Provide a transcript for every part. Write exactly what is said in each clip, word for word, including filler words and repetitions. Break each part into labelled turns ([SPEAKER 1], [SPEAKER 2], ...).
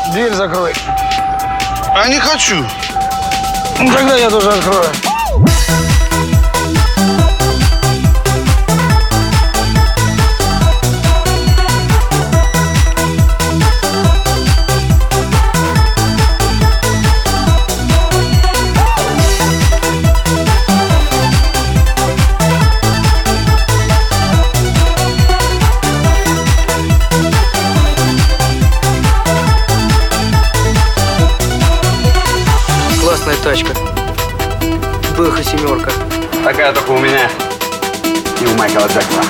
[SPEAKER 1] Дверь закрой.
[SPEAKER 2] А не хочу.
[SPEAKER 1] Ну, тогда я тоже открою.
[SPEAKER 3] Классная тачка. Бэха семерка.
[SPEAKER 4] Такая только у меня и у Майкла Джексона.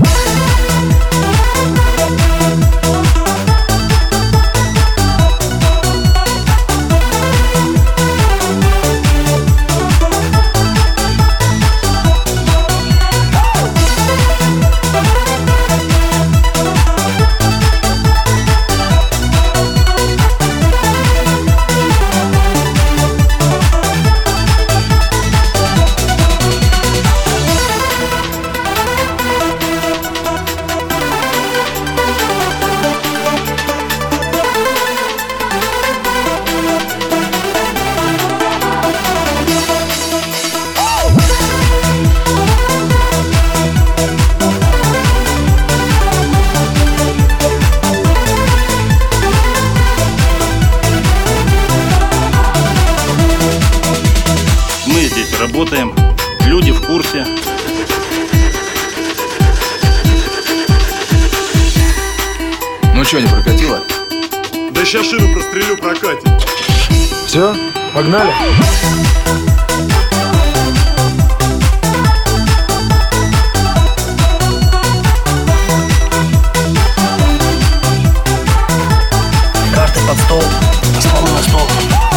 [SPEAKER 5] Мы здесь работаем, люди в курсе.
[SPEAKER 6] Ну что, не прокатило?
[SPEAKER 7] Да сейчас шину прострелю, прокатит.
[SPEAKER 1] Все, погнали.
[SPEAKER 3] Карты под стол. На стол, на стол.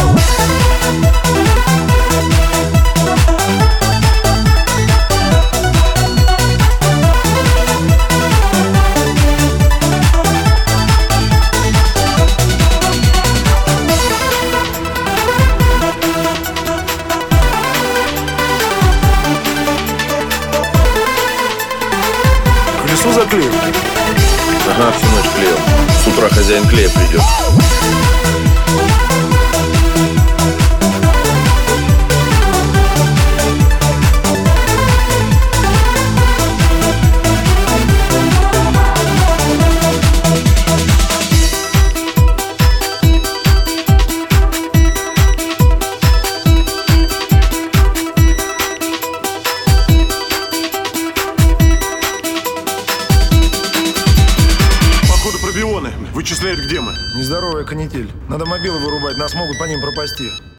[SPEAKER 1] Колесо заклеил.
[SPEAKER 6] Ага, всю ночь клеил. С утра хозяин клея придет.
[SPEAKER 7] Походу пробионы. Вычисляют, где мы.
[SPEAKER 1] Нездоровая канитель. Надо мобилы вырубать, нас могут по ним пропасти.